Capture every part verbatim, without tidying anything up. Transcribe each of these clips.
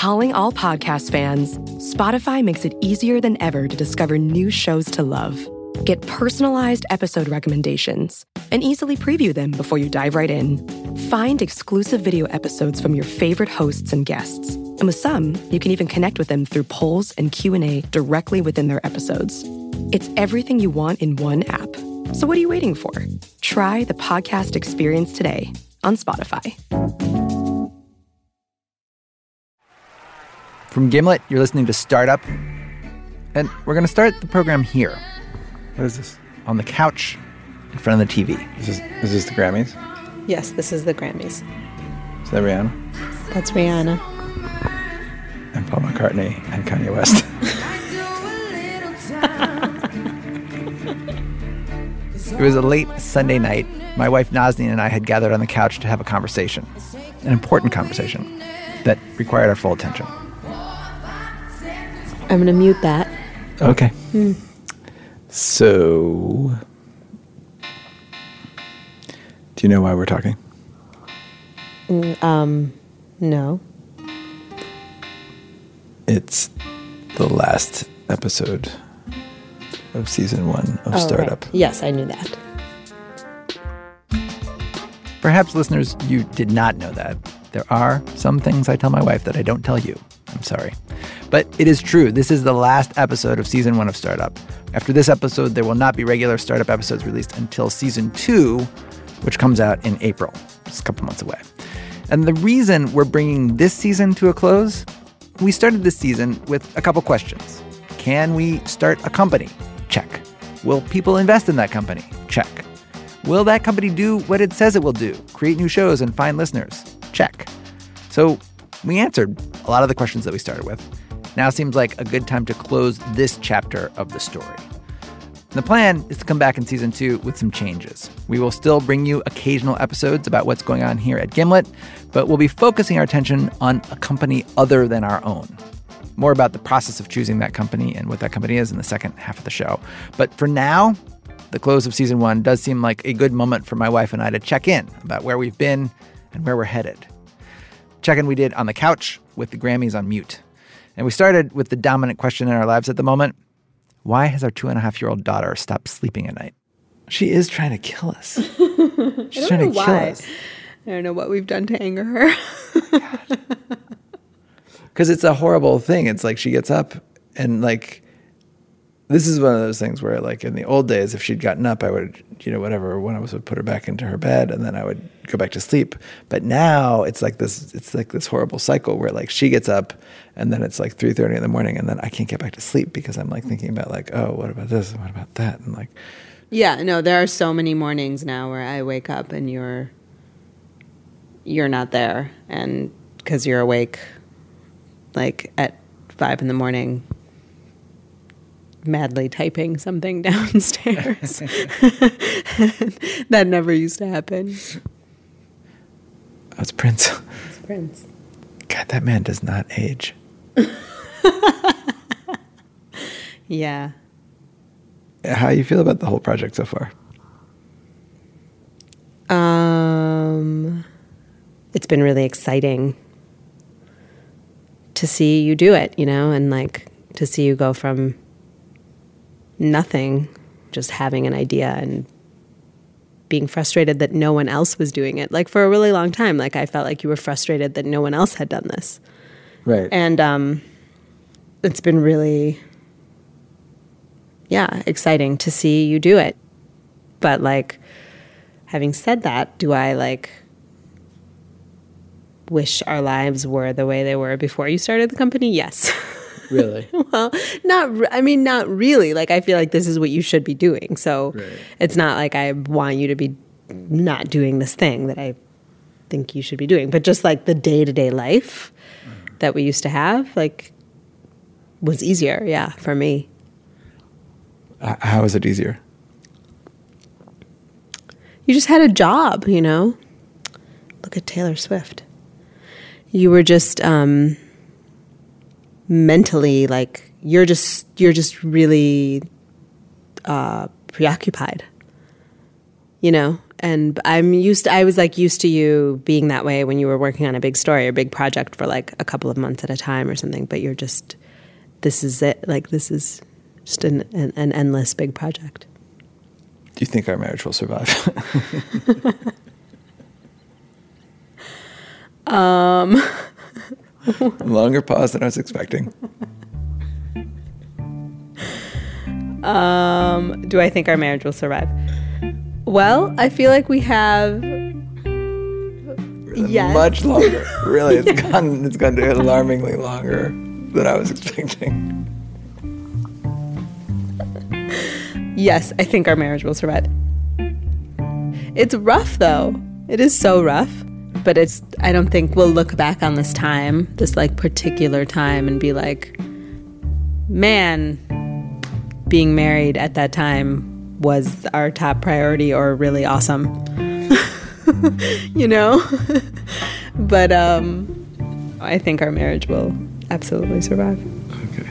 Calling all podcast fans, Spotify makes it easier than ever to discover new shows to love. Get personalized episode recommendations and easily preview them before you dive right in. Find exclusive video episodes from your favorite hosts and guests. And with some, you can even connect with them through polls and Q and A directly within their episodes. It's everything you want in one app. So what are you waiting for? Try the podcast experience today on Spotify. From Gimlet, you're listening to Startup. And we're going to start the program here. What is this? On the couch in front of the T V. Is this, is this the Grammys? Yes, this is the Grammys. Is that Rihanna? That's Rihanna. And Paul McCartney and Kanye West. It was a late Sunday night. My wife Nazneen and I had gathered on the couch to have a conversation. An important conversation that required our full attention. I'm going to mute that. Okay. Hmm. So, do you know why we're talking? Mm, um, no. It's the last episode of season one of oh, Startup. Right. Yes, I knew that. Perhaps, listeners, you did not know that. There are some things I tell my wife that I don't tell you. I'm sorry. But it is true. This is the last episode of season one of Startup. After this episode, there will not be regular Startup episodes released until season two, which comes out in April. It's a couple months away. And the reason we're bringing this season to a close, we started this season with a couple questions. Can we start a company? Check. Will people invest in that company? Check. Will that company do what it says it will do? Create new shows and find listeners? Check. So we answered a lot of the questions that we started with. Now seems like a good time to close this chapter of the story. The plan is to come back in season two with some changes. We will still bring you occasional episodes about what's going on here at Gimlet, but we'll be focusing our attention on a company other than our own. More about the process of choosing that company and what that company is in the second half of the show. But for now, the close of season one does seem like a good moment for my wife and I to check in about where we've been and where we're headed. Check-in we did on the couch with the Grammys on mute. And we started with the dominant question in our lives at the moment. Why has our two-and-a-half-year-old daughter stopped sleeping at night? She is trying to kill us. She's I trying don't to know kill why. us. I don't know what we've done to anger her. Because it's a horrible thing. It's like she gets up and like, this is one of those things where like in the old days, if she'd gotten up, I would, you know, whatever, one of us would put her back into her bed and then I would go back to sleep. But now it's like this, it's like this horrible cycle where like she gets up and then it's like three thirty in the morning and then I can't get back to sleep because I'm like thinking about like, oh, what about this? What about that? And like, Yeah, no, there are so many mornings now where I wake up and you're, you're not there. And because you're awake like at five in the morning, madly typing something downstairs. That never used to happen. oh, it's Prince. It's Prince. God, that man does not age. Yeah. How you feel about the whole project so far? Um, it's been really exciting to see you do it, you know, and like to see you go from nothing, just having an idea and being frustrated that no one else was doing it. Like for a really long time, like I felt like you were frustrated that no one else had done this. Right. And um, it's been really, yeah, exciting to see you do it. But like, having said that, do I like wish our lives were the way they were before you started the company? Yes. Really? Well, not, re- I mean, not really. Like, I feel like this is what you should be doing. So Right. It's not like I want you to be not doing this thing that I think you should be doing. But just like the day-to-day life mm. that we used to have, like, was easier, yeah, for me. H- How is it easier? You just had a job, you know? Look at Taylor Swift. You were just... um mentally, like you're just you're just really uh, preoccupied, you know, And I'm used to, I was like used to you being that way when you were working on a big story or big project for like a couple of months at a time or something, but you're just, this is it. Like this is just an, an, an endless big project. Do you think our marriage will survive? um, Longer pause than I was expecting. Um, do I think our marriage will survive? Well, I feel like we have yes. much longer. Really, it's yeah. gone. It's gone to alarmingly longer than I was expecting. Yes, I think our marriage will survive. It's rough, though. It is so rough. But it's. I don't think we'll look back on this time, this like particular time, and be like, man, being married at that time was our top priority or really awesome. You know? But um, I think our marriage will absolutely survive. Okay.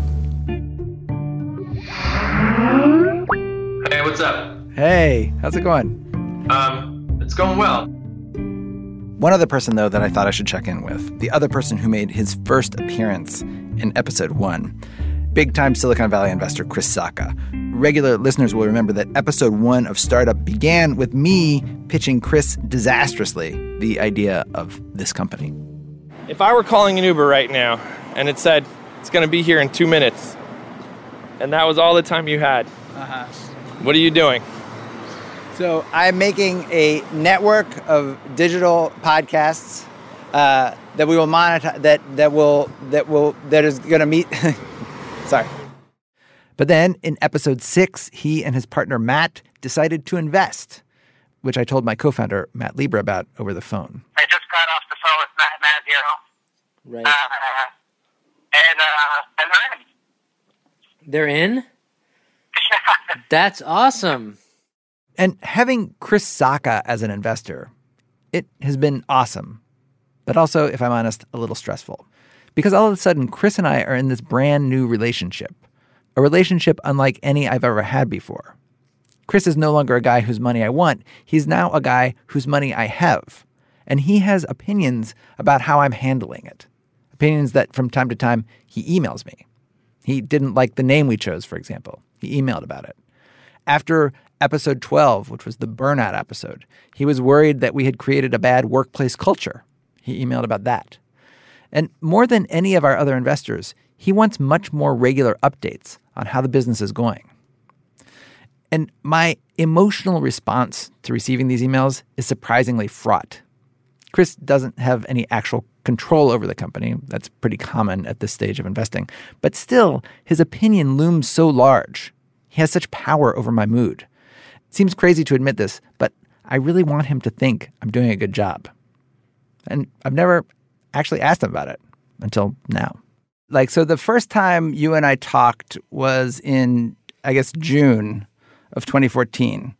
Hey, what's up? Hey, how's it going? Um, it's going well. One other person, though, that I thought I should check in with, the other person who made his first appearance in episode one, big-time Silicon Valley investor Chris Sacca. Regular listeners will remember that episode one of Startup began with me pitching Chris disastrously the idea of this company. If I were calling an Uber right now and it said it's going to be here in two minutes and that was all the time you had, uh-huh. What are you doing? So I'm making a network of digital podcasts uh, that we will monetize. That that will that will that is going to meet. Sorry. But then in episode six, he and his partner Matt decided to invest, which I told my co-founder Matt Libra about over the phone. I just got off the phone with Matt Mazzio. Right. Uh, and uh, and they're in. They're in? That's awesome. And having Chris Sacca as an investor, it has been awesome. But also, if I'm honest, a little stressful. Because all of a sudden, Chris and I are in this brand new relationship. A relationship unlike any I've ever had before. Chris is no longer a guy whose money I want. He's now a guy whose money I have. And he has opinions about how I'm handling it. Opinions that from time to time he emails me. He didn't like the name we chose, for example. He emailed about it. After episode twelve, which was the burnout episode, he was worried that we had created a bad workplace culture. He emailed about that. And more than any of our other investors, he wants much more regular updates on how the business is going. And my emotional response to receiving these emails is surprisingly fraught. Chris doesn't have any actual control over the company. That's pretty common at this stage of investing. But still, his opinion looms so large. He has such power over my mood. It seems crazy to admit this, but I really want him to think I'm doing a good job. And I've never actually asked him about it until now. Like, so the first time you and I talked was in, I guess, June of twenty fourteen.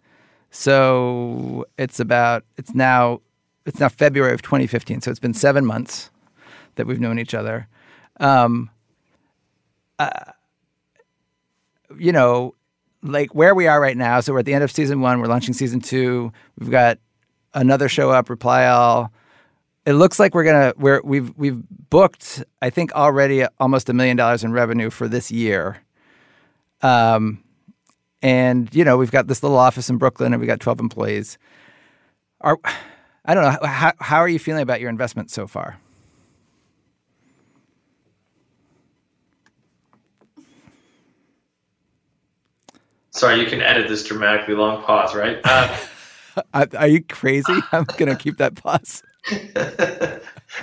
So it's about, it's now, it's now February of twenty fifteen. So it's been seven months that we've known each other. Um, uh, you know, like where we are right now. So we're at the end of season one. We're launching season two. We've got another show up, Reply All. It looks like we're gonna we're we've we've booked, I think, already almost a million dollars in revenue for this year. Um, and you know we've got this little office in Brooklyn, and we got twelve employees. Are I don't know how how are you feeling about your investment so far? Sorry, you can edit this dramatically long pause, right? Uh, are, are you crazy? I'm gonna keep that pause. uh,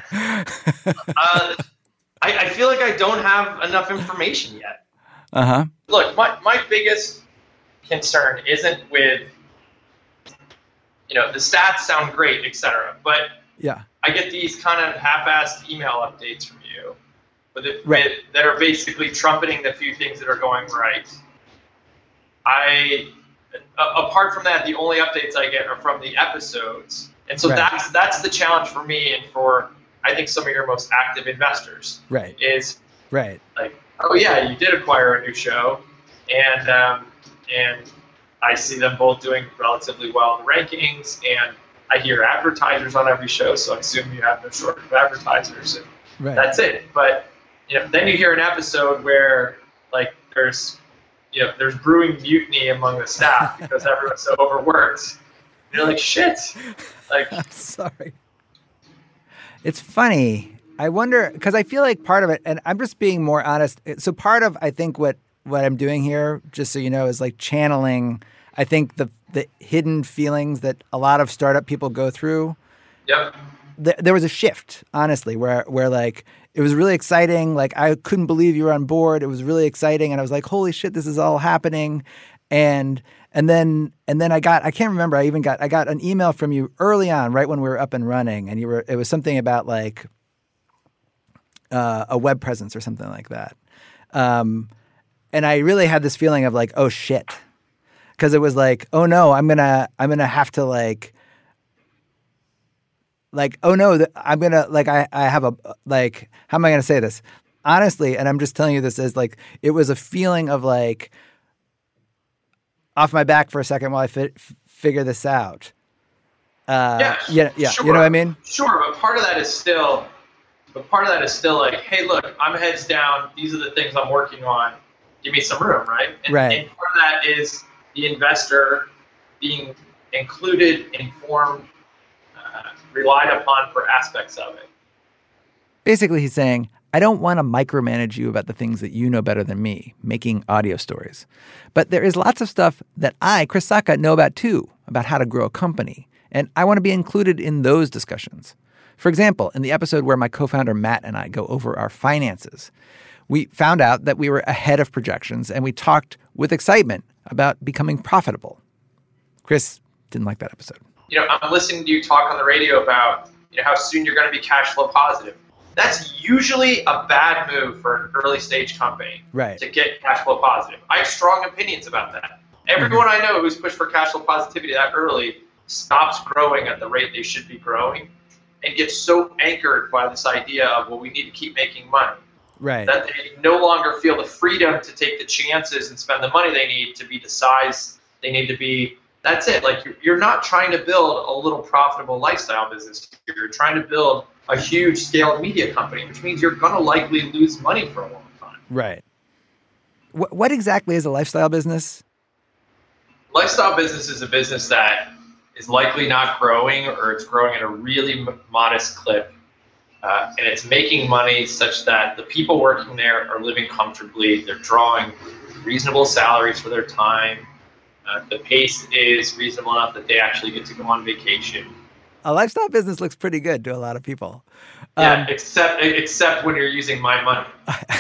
I, I feel like I don't have enough information yet. Uh-huh. Look, my, my biggest concern isn't with, you know, the stats sound great, et cetera. But yeah, I get these kind of half-assed email updates from you but it, right. with, that are basically trumpeting the few things that are going right. I, uh, apart from that, the only updates I get are from the episodes. And so right. that's that's the challenge for me and for, I think, some of your most active investors. Right. Is right. like, oh, yeah, you did acquire a new show. And, um, and I see them both doing relatively well in the rankings, and I hear advertisers on every show, so I assume you have no shortage of advertisers, and right. That's it. But you know, then you hear an episode where like there's you know there's brewing mutiny among the staff because everyone's so overworked. You're like, shit. Like, I'm sorry. It's funny. I wonder, because I feel like part of it, and I'm just being more honest. So part of, I think, what, what I'm doing here, just so you know, is like channeling, I think, the the hidden feelings that a lot of startup people go through. Yep. Th- there was a shift, honestly, where where like it was really exciting. Like I couldn't believe you were on board. It was really exciting, and I was like, holy shit, this is all happening. And and then and then I got I can't remember I even got I got an email from you early on, right when we were up and running, and you were it was something about like uh, a web presence or something like that. Um, and I really had this feeling of like, oh shit, because it was like, oh no, I'm gonna I'm gonna have to like like oh no, I'm gonna like I I have a like how am I gonna say this honestly? And I'm just telling you this as like it was a feeling of like. Off my back for a second while I fi- figure this out. Uh, yeah, yeah, yeah. Sure. You know what I mean? Sure, but part of that is still, but part of that is still like, hey, look, I'm heads down. These are the things I'm working on. Give me some room, right? And, right. And part of that is the investor being included, informed, uh, relied upon for aspects of it. Basically, he's saying, I don't want to micromanage you about the things that you know better than me, making audio stories. But there is lots of stuff that I, Chris Sacca, know about too, about how to grow a company. And I want to be included in those discussions. For example, in the episode where my co-founder Matt and I go over our finances, we found out that we were ahead of projections, and we talked with excitement about becoming profitable. Chris didn't like that episode. You know, I'm listening to you talk on the radio about you know how soon you're going to be cash flow positive. That's usually a bad move for an early stage company right. to get cash flow positive. I have strong opinions about that. Everyone mm-hmm. I know who's pushed for cash flow positivity that early stops growing at the rate they should be growing and gets so anchored by this idea of, well, we need to keep making money. Right. That they no longer feel the freedom to take the chances and spend the money they need to be the size they need to be. That's it. Like, you're, you're not trying to build a little profitable lifestyle business. You're trying to build a huge scaled media company, which means you're going to likely lose money for a long time. Right. What, what exactly is a lifestyle business? Lifestyle business is a business that is likely not growing, or it's growing at a really m- modest clip. Uh, and it's making money such that the people working there are living comfortably. They're drawing reasonable salaries for their time. Uh, the pace is reasonable enough that they actually get to go on vacation. A lifestyle business looks pretty good to a lot of people. Yeah, um, except except when you're using my money.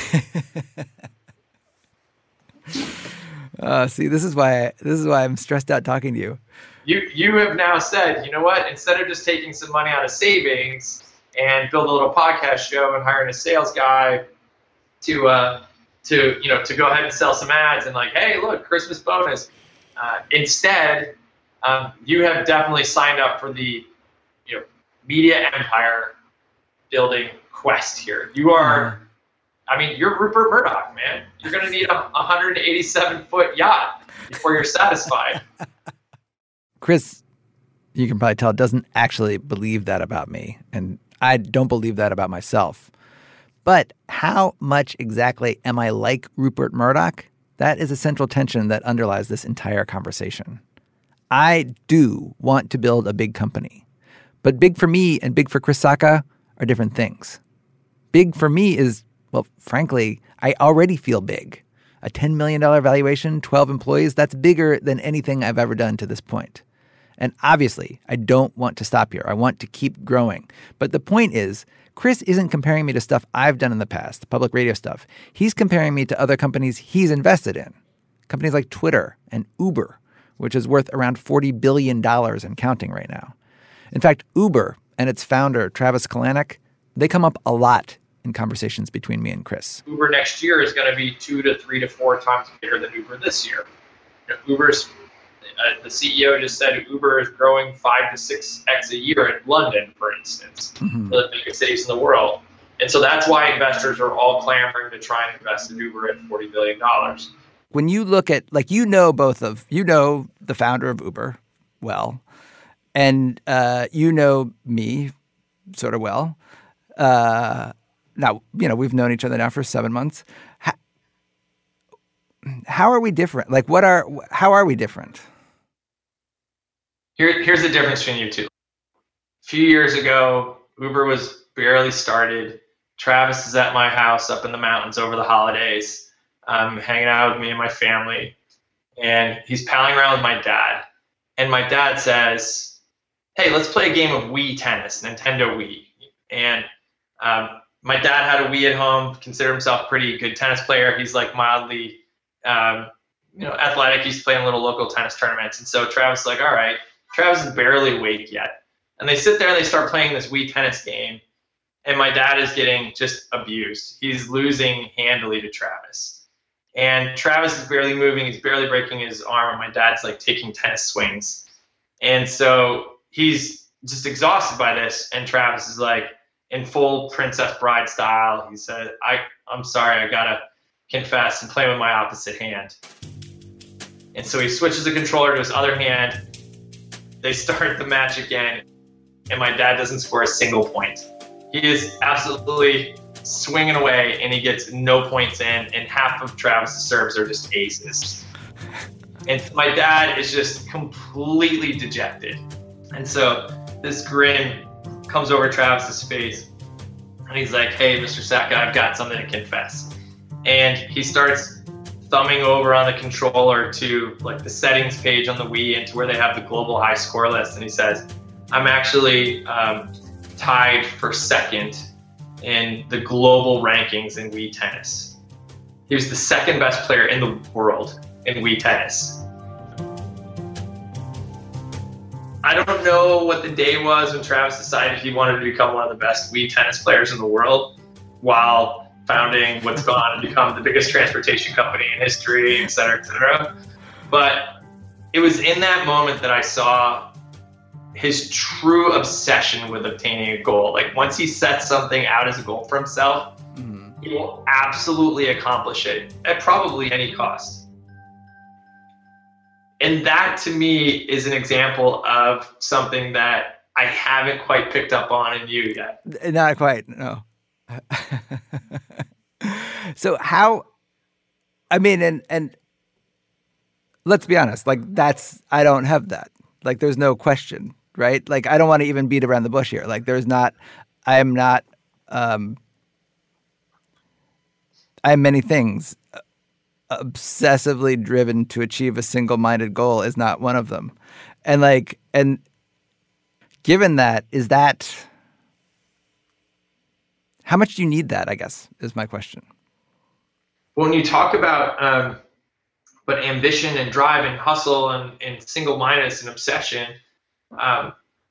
uh, see, this is why this is why I'm stressed out talking to you. You you have now said, you know what? Instead of just taking some money out of savings and build a little podcast show and hiring a sales guy to uh to you know to go ahead and sell some ads and like, hey, look, Christmas bonus. Uh, instead, um, you have definitely signed up for the you know media empire building quest here. You are, I mean, you're Rupert Murdoch, man. You're going to need a one hundred eighty-seven foot yacht before you're satisfied. Chris, you can probably tell, doesn't actually believe that about me, and I don't believe that about myself. But how much exactly am I like Rupert Murdoch? That is a central tension that underlies this entire conversation. I do want to build a big company, but big for me and big for Chris Sacca are different things. Big for me is, well, frankly, I already feel big. A ten million dollars valuation, twelve employees, that's bigger than anything I've ever done to this point. And obviously, I don't want to stop here. I want to keep growing. But the point is, Chris isn't comparing me to stuff I've done in the past, public radio stuff. He's comparing me to other companies he's invested in. Companies like Twitter and Uber, which is worth around forty billion dollars and counting right now. In fact, Uber and its founder, Travis Kalanick, they come up a lot in conversations between me and Chris. Uber next year is going to be two to three to four times bigger than Uber this year. You know, Uber's Uh, the C E O just said Uber is growing five to six X a year in London, for instance, mm-hmm. the biggest cities in the world. And so that's why investors are all clamoring to try and invest in Uber at forty billion dollars. when you look at, like, you know both of, you know the founder of Uber well, and uh, you know me sort of well. Uh, now, you know, we've known each other now for seven months. How, how are we different? Like, what are, how are we different? Here, here's the difference between you two. A few years ago, Uber was barely started. Travis is at my house up in the mountains over the holidays, um, hanging out with me and my family. And he's palling around with my dad. And my dad says, hey, let's play a game of Wii tennis, Nintendo Wii. And um, my dad had a Wii at home, considered himself a pretty good tennis player. He's like mildly um, you know, athletic. He's playing little local tennis tournaments. And so Travis is like, all right, Travis is barely awake yet. And they sit there and they start playing this Wii tennis game. And my dad is getting just abused. He's losing handily to Travis. And Travis is barely moving. He's barely breaking his arm. And my dad's like taking tennis swings. And so he's just exhausted by this. And Travis is like in full Princess Bride style. He said, I, I'm sorry, I got to confess and play with my opposite hand. And so he switches the controller to his other hand. They start the match again. And my dad doesn't score a single point. He is absolutely swinging away, and he gets no points in, and half of Travis's serves are just aces. And my dad is just completely dejected. And so this grin comes over Travis's face, and he's like, hey, Mister Saka, I've got something to confess. And he starts thumbing over on the controller to like the settings page on the Wii and to where they have the global high score list, and he says, I'm actually um, tied for second in the global rankings in Wii tennis. He was the second best player in the world in Wii tennis. I don't know what the day was when Travis decided he wanted to become one of the best Wii tennis players in the world while founding what's gone on to become the biggest transportation company in history, et cetera, et cetera. But it was in that moment that I saw his true obsession with obtaining a goal. Like once he sets something out as a goal for himself, mm-hmm. he will absolutely accomplish it at probably any cost. And that to me is an example of something that I haven't quite picked up on in you yet. Not quite, no. So how, I mean, and, and let's be honest, like that's, I don't have that. Like there's no question. Right? Like, I don't want to even beat around the bush here. Like, there's not, I am not, um, I am many things. Obsessively driven to achieve a single-minded goal is not one of them. And like, and given that, is that, how much do you need that, I guess, is my question. When you talk about, um, but ambition and drive and hustle and, and single-mindedness and obsession, Um,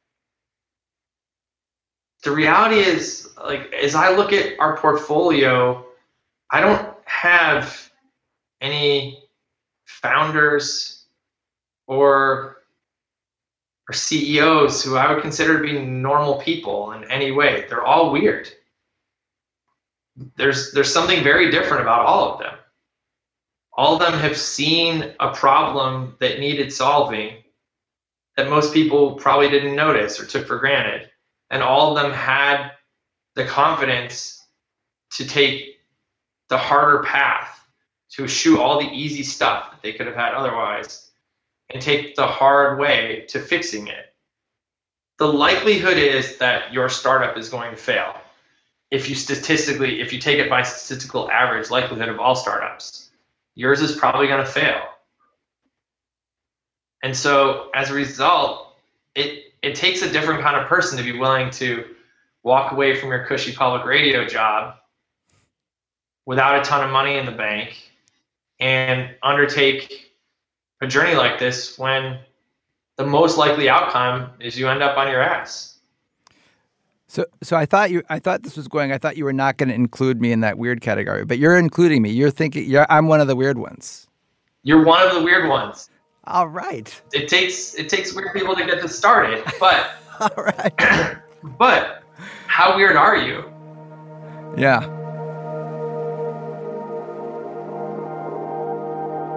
the reality is, like, as I look at our portfolio, I don't have any founders or or C E Os who I would consider to be normal people in any way. They're all weird. There's there's something very different about all of them. All of them have seen a problem that needed solving that most people probably didn't notice or took for granted. And all of them had the confidence to take the harder path, to eschew all the easy stuff that they could have had otherwise, and take the hard way to fixing it. The likelihood is that your startup is going to fail. If you statistically, if you take it by statistical average likelihood of all startups, yours is probably going to fail. And so as a result, it, it takes a different kind of person to be willing to walk away from your cushy public radio job without a ton of money in the bank and undertake a journey like this when the most likely outcome is you end up on your ass. So so I thought you I thought this was going I thought you were not going to include me in that weird category, but you're including me. You're thinking you're I'm one of the weird ones. You're one of the weird ones. All right. It takes it takes weird people to get this started, but all right. But how weird are you? Yeah.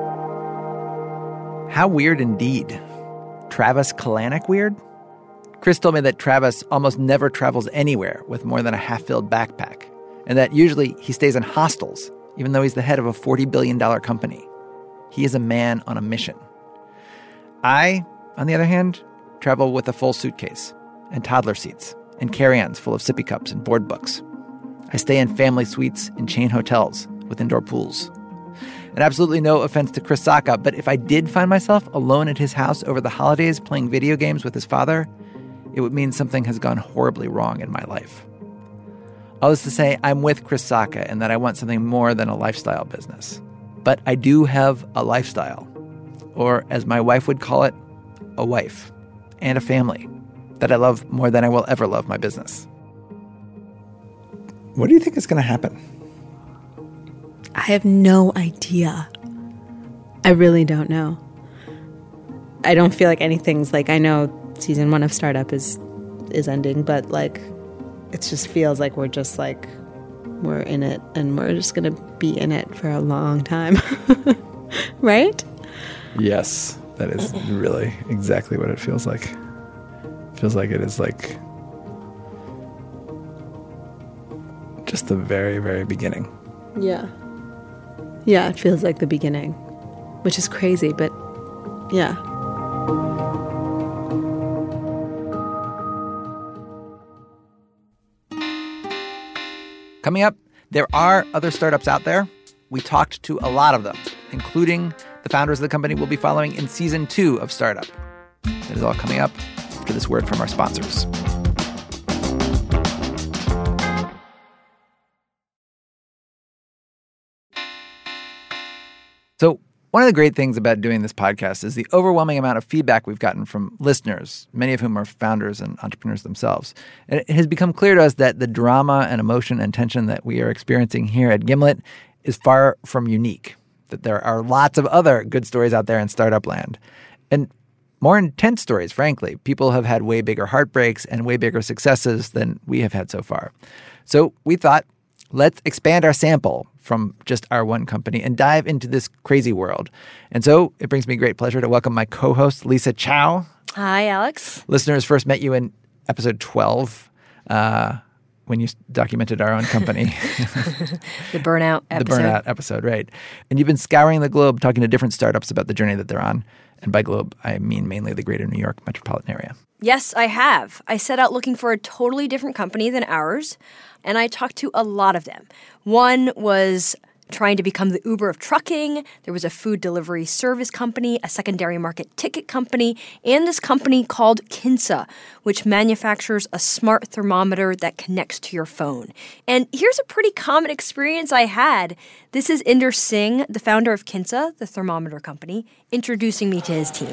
How weird indeed. Travis Kalanick weird? Chris told me that Travis almost never travels anywhere with more than a half-filled backpack, and that usually he stays in hostels, even though he's the head of a forty billion dollars company. He is a man on a mission. I, on the other hand, travel with a full suitcase and toddler seats and carry-ons full of sippy cups and board books. I stay in family suites in chain hotels with indoor pools. And absolutely no offense to Chris Sacca, but if I did find myself alone at his house over the holidays playing video games with his father, it would mean something has gone horribly wrong in my life. All this to say, I'm with Chris Sacca and that I want something more than a lifestyle business. But I do have a lifestyle, or as my wife would call it, a wife and a family that I love more than I will ever love my business. What do you think is going to happen? I have no idea. I really don't know. I don't feel like anything's like, I know season one of Startup is is ending, but like it just feels like we're just like we're in it and we're just gonna be in it for a long time. Right? Yes, that is really exactly what it feels like. It feels like it is like just the very, very beginning. Yeah. Yeah, it feels like the beginning, which is crazy, but yeah. Coming up, there are other startups out there. We talked to a lot of them, including the founders of the company we'll be following in season two of Startup. That is all coming up after this word from our sponsors. So one of the great things about doing this podcast is the overwhelming amount of feedback we've gotten from listeners, many of whom are founders and entrepreneurs themselves. And it has become clear to us that the drama and emotion and tension that we are experiencing here at Gimlet is far from unique, that there are lots of other good stories out there in startup land. And more intense stories, frankly. People have had way bigger heartbreaks and way bigger successes than we have had so far. So we thought, let's expand our sample from just our one company and dive into this crazy world. And so it brings me great pleasure to welcome my co-host, Lisa Chow. Hi, Alex. Listeners first met you in episode twelve uh, when you documented our own company. The burnout episode. The burnout episode, right. And you've been scouring the globe talking to different startups about the journey that they're on. And by globe, I mean mainly the greater New York metropolitan area. Yes, I have. I set out looking for a totally different company than ours, and I talked to a lot of them. One was trying to become the Uber of trucking. There was a food delivery service company, a secondary market ticket company, and this company called Kinsa, which manufactures a smart thermometer that connects to your phone. And here's a pretty common experience I had. This is Inder Singh, the founder of Kinsa, the thermometer company, introducing me to his team.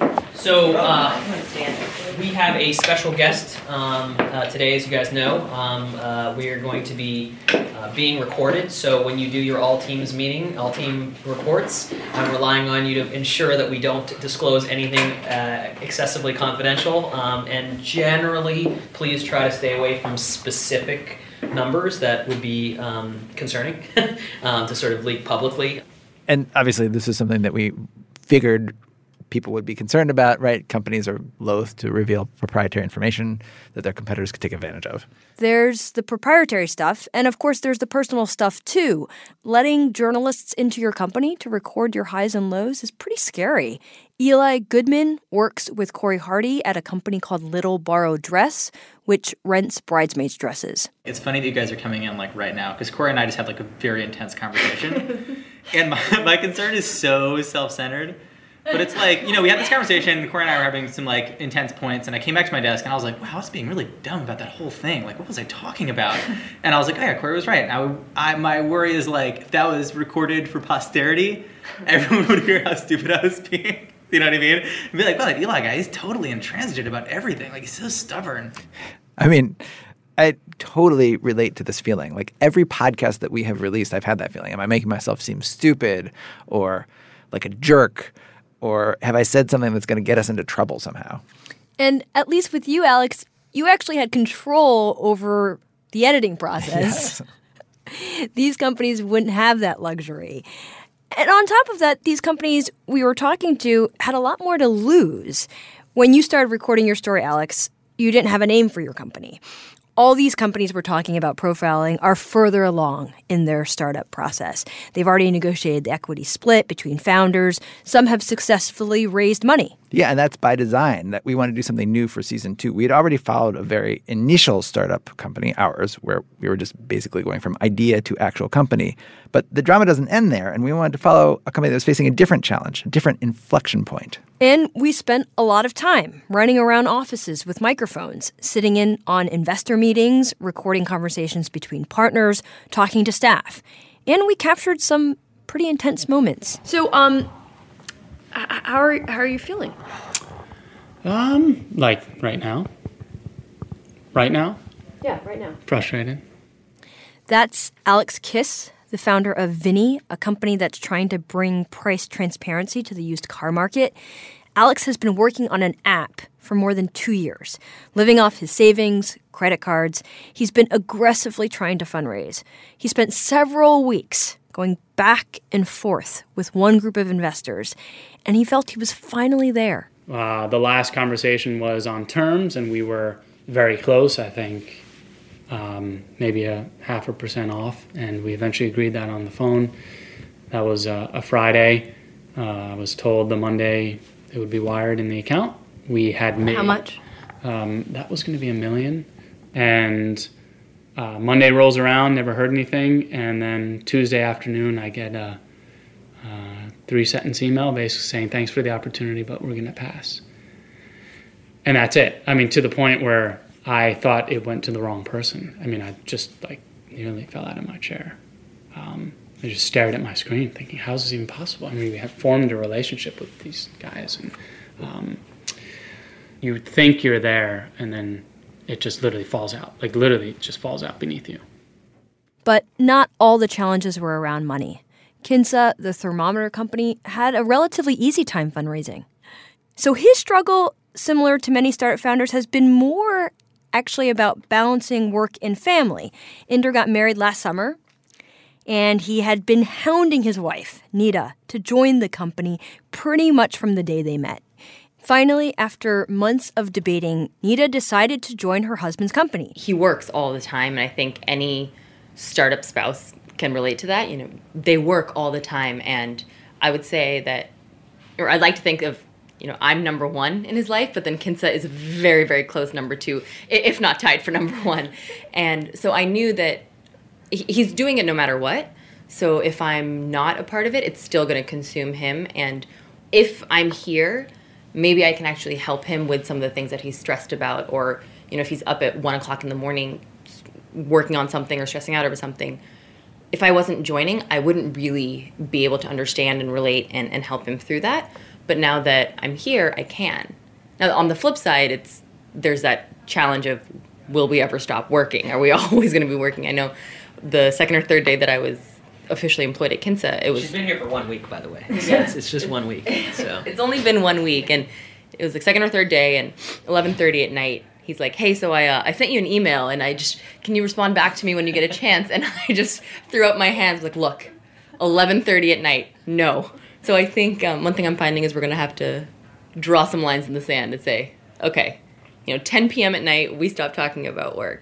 So uh, we have a special guest um, uh, today, as you guys know. Um, uh, we are going to be uh, being recorded. So when you do your all teams meeting, all team reports, I'm relying on you to ensure that we don't disclose anything uh, excessively confidential. Um, and generally, please try to stay away from specific numbers that would be um, concerning um, to sort of leak publicly. And obviously, this is something that we figured people would be concerned about, right? Companies are loath to reveal proprietary information that their competitors could take advantage of. There's the proprietary stuff, and of course there's the personal stuff too. Letting journalists into your company to record your highs and lows is pretty scary. Eli Goodman works with Corey Hardy at a company called Little Borrowed Dress, which rents bridesmaids' dresses. It's funny that you guys are coming in like right now, because Corey and I just had like a very intense conversation. And my, my concern is so self-centered. But it's like, you know, we had this conversation, Corey and I were having some, like, intense points, and I came back to my desk, and I was like, wow, I was being really dumb about that whole thing. Like, what was I talking about? And I was like, oh, yeah, Corey was right. I, I, my worry is, like, if that was recorded for posterity, everyone would hear how stupid I was being. You know what I mean? And be like, well, that Eli guy, he's totally intransigent about everything. Like, he's so stubborn. I mean, I totally relate to this feeling. Like, every podcast that we have released, I've had that feeling. Am I making myself seem stupid or like a jerk? Or have I said something that's going to get us into trouble somehow? And at least with you, Alex, you actually had control over the editing process. Yes. These companies wouldn't have that luxury. And on top of that, these companies we were talking to had a lot more to lose. When you started recording your story, Alex, you didn't have a name for your company. All these companies we're talking about profiling are further along in their startup process. They've already negotiated the equity split between founders. Some have successfully raised money. Yeah, and that's by design, that we want to do something new for season two. We had already followed a very initial startup company, ours, where we were just basically going from idea to actual company. But the drama doesn't end there, and we wanted to follow a company that was facing a different challenge, a different inflection point. And we spent a lot of time running around offices with microphones, sitting in on investor meetings, recording conversations between partners, talking to staff. And we captured some pretty intense moments. So, um, how are, how are you feeling? Um, like right now. Right now? Yeah, right now. Frustrated. That's Alex Kiss, the founder of Vinny, a company that's trying to bring price transparency to the used car market. Alex has been working on an app for more than two years, living off his savings, credit cards. He's been aggressively trying to fundraise. He spent several weeks going back and forth with one group of investors, and he felt he was finally there. Uh, the last conversation was on terms, and we were very close, I think. Um, maybe a half a percent off, and we eventually agreed that on the phone. That was uh, a Friday. Uh, I was told the Monday it would be wired in the account. We had made... How much? Um, that was going to be a million. And uh, Monday rolls around, never heard anything, and then Tuesday afternoon I get a, a three-sentence email basically saying, thanks for the opportunity, but we're going to pass. And that's it. I mean, to the point where I thought it went to the wrong person. I mean, I just like nearly fell out of my chair. Um, I just stared at my screen thinking, how is this even possible? I mean, we had formed a relationship with these guys, and um, you think you're there, and then it just literally falls out. Like literally it just falls out beneath you. But not all the challenges were around money. Kinsa, the thermometer company, had a relatively easy time fundraising. So his struggle, similar to many startup founders, has been more actually about balancing work and family. Inder got married last summer, and he had been hounding his wife, Nita, to join the company pretty much from the day they met. Finally, after months of debating, Nita decided to join her husband's company. He works all the time, and I think any startup spouse can relate to that. You know, they work all the time, and I would say that, or I'd like to think of, you know, I'm number one in his life, but then Kinsa is a very, very close number two, if not tied for number one. And so I knew that he's doing it no matter what. So if I'm not a part of it, it's still going to consume him. And if I'm here, maybe I can actually help him with some of the things that he's stressed about. Or, you know, if he's up at one o'clock in the morning working on something or stressing out over something, if I wasn't joining, I wouldn't really be able to understand and relate and, and help him through that. But now that I'm here, I can. Now, on the flip side, it's there's that challenge of, will we ever stop working? Are we always going to be working? I know the second or third day that I was officially employed at Kinsa, it was... She's been here for one week, by the way. So yeah. it's, it's just one week. So It's only been one week, and it was the second or third day, and eleven thirty at night, he's like, hey, so I uh, I sent you an email, and I just, can you respond back to me when you get a chance? And I just threw up my hands like, look, eleven thirty at night, no. So I think um, one thing I'm finding is we're going to have to draw some lines in the sand and say, okay, you know, ten p.m. at night, we stop talking about work.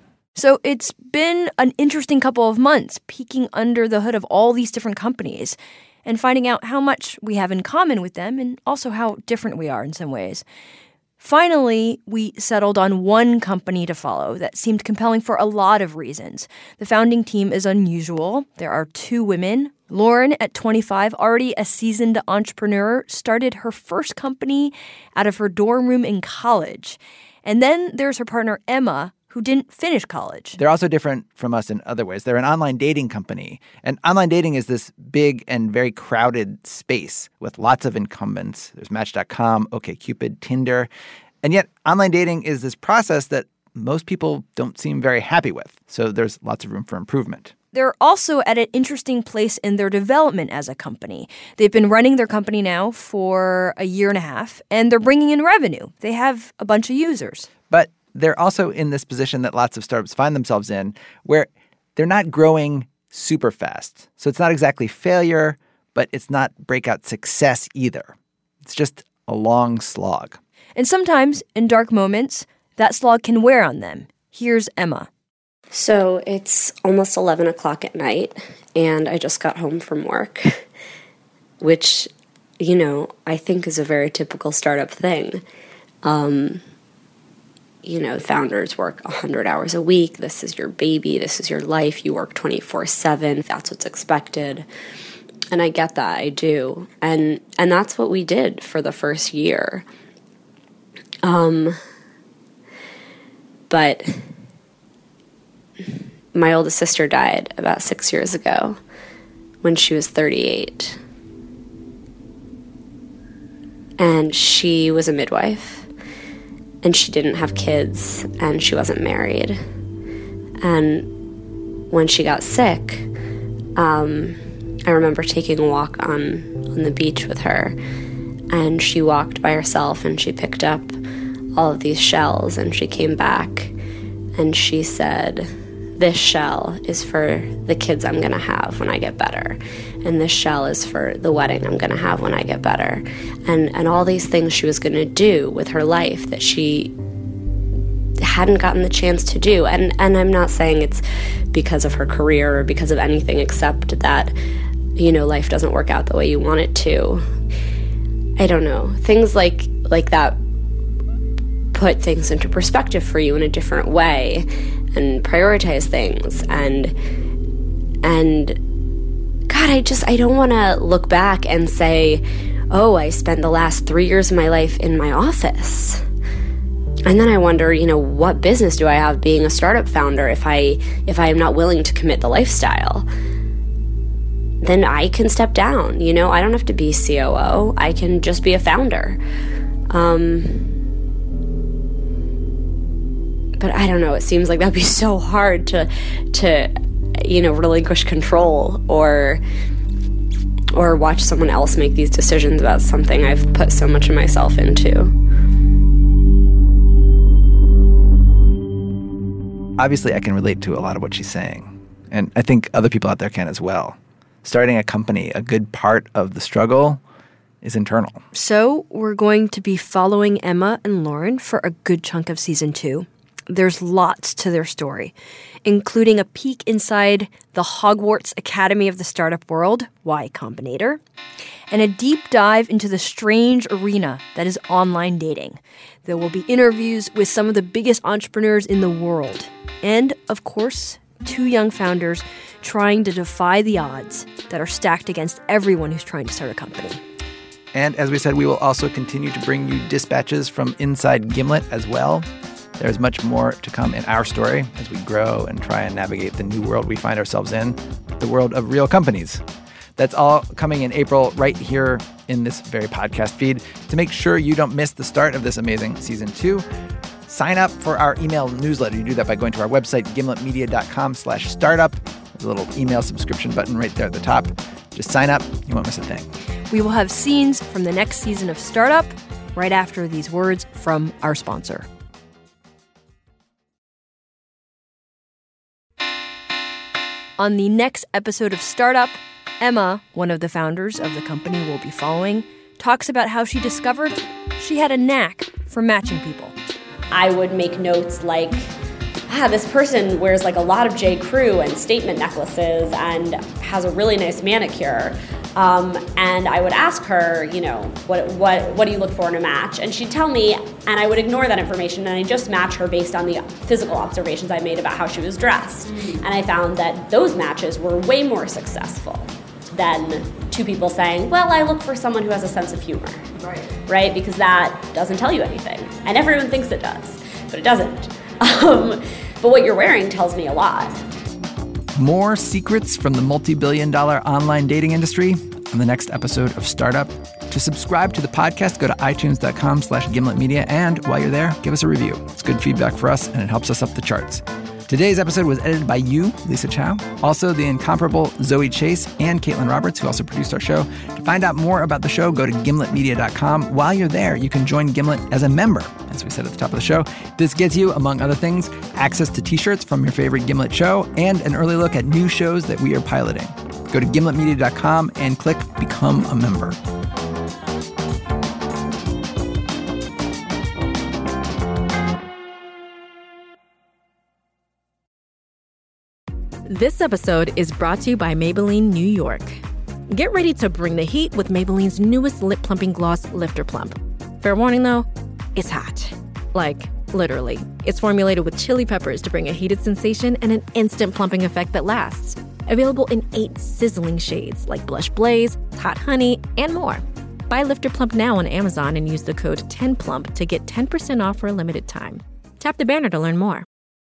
So it's been an interesting couple of months peeking under the hood of all these different companies and finding out how much we have in common with them and also how different we are in some ways. Finally, we settled on one company to follow that seemed compelling for a lot of reasons. The founding team is unusual. There are two women. Lauren, at twenty-five, already a seasoned entrepreneur, started her first company out of her dorm room in college. And then there's her partner, Emma, who didn't finish college. They're also different from us in other ways. They're an online dating company. And online dating is this big and very crowded space with lots of incumbents. There's Match dot com, OkCupid, Tinder. And yet online dating is this process that most people don't seem very happy with. So there's lots of room for improvement. They're also at an interesting place in their development as a company. They've been running their company now for a year and a half, and they're bringing in revenue. They have a bunch of users. But they're also in this position that lots of startups find themselves in, where they're not growing super fast. So it's not exactly failure, but it's not breakout success either. It's just a long slog. And sometimes, in dark moments, that slog can wear on them. Here's Emma. So it's almost eleven o'clock at night, and I just got home from work, which, you know, I think is a very typical startup thing. Um, you know, founders work one hundred hours a week. This is your baby. This is your life. You work twenty-four seven. That's what's expected. And I get that. I do. And and that's what we did for the first year. Um, but my oldest sister died about six years ago when she was thirty-eight. And she was a midwife, and she didn't have kids, and she wasn't married. And when she got sick, um, I remember taking a walk on, on the beach with her, and she walked by herself, and she picked up all of these shells, and she came back, and she said, this shell is for the kids I'm going to have when I get better. And this shell is for the wedding I'm going to have when I get better. And and all these things she was going to do with her life that she hadn't gotten the chance to do. And, and I'm not saying it's because of her career or because of anything except that, you know, life doesn't work out the way you want it to. I don't know. Things like like that put things into perspective for you in a different way and prioritize things. And and God, I just, I don't want to look back and say, oh, I spent the last three years of my life in my office. And then I wonder, you know, what business do I have being a startup founder if I if I am not willing to commit the lifestyle? Then I can step down, you know? I don't have to be C O O. I can just be a founder. Um... But I don't know, it seems like that'd be so hard to, to, you know, relinquish control or or watch someone else make these decisions about something I've put so much of myself into. Obviously, I can relate to a lot of what she's saying. And I think other people out there can as well. Starting a company, a good part of the struggle is internal. So we're going to be following Emma and Lauren for a good chunk of season two. There's lots to their story, including a peek inside the Hogwarts Academy of the Startup World, Y Combinator, and a deep dive into the strange arena that is online dating. There will be interviews with some of the biggest entrepreneurs in the world, and, of course, two young founders trying to defy the odds that are stacked against everyone who's trying to start a company. And as we said, we will also continue to bring you dispatches from inside Gimlet as well. There's much more to come in our story as we grow and try and navigate the new world we find ourselves in, the world of real companies. That's all coming in April right here in this very podcast feed. To make sure you don't miss the start of this amazing season two, sign up for our email newsletter. You do that by going to our website, gimletmedia.com slash startup. There's a little email subscription button right there at the top. Just sign up. You won't miss a thing. We will have scenes from the next season of Startup right after these words from our sponsor. On the next episode of Startup, Emma, one of the founders of the company we'll be following, talks about how she discovered she had a knack for matching people. I would make notes like, ah, this person wears like a lot of J. Crew and statement necklaces and has a really nice manicure. Um, and I would ask her, you know, what what what do you look for in a match? And she'd tell me, and I would ignore that information, and I just match her based on the physical observations I made about how she was dressed. Mm-hmm. And I found that those matches were way more successful than two people saying, well, I look for someone who has a sense of humor. Right. Right? Because that doesn't tell you anything. And everyone thinks it does, but it doesn't. Um, but what you're wearing tells me a lot. More secrets from the multi-billion dollar online dating industry on the next episode of Startup. To subscribe to the podcast, go to itunes.com slash Gimlet Media. And while you're there, give us a review. It's good feedback for us, and it helps us up the charts. Today's episode was edited by you, Lisa Chow. Also, the incomparable Zoe Chase and Caitlin Roberts, who also produced our show. To find out more about the show, go to gimlet media dot com. While you're there, you can join Gimlet as a member. As we said at the top of the show, this gets you, among other things, access to t-shirts from your favorite Gimlet show and an early look at new shows that we are piloting. Go to gimlet media dot com and click Become a Member. This episode is brought to you by Maybelline New York. Get ready to bring the heat with Maybelline's newest lip plumping gloss, Lifter Plump. Fair warning though, it's hot. Like, literally. It's formulated with chili peppers to bring a heated sensation and an instant plumping effect that lasts. Available in eight sizzling shades like Blush Blaze, Hot Honey, and more. Buy Lifter Plump now on Amazon and use the code ten plump to get ten percent off for a limited time. Tap the banner to learn more.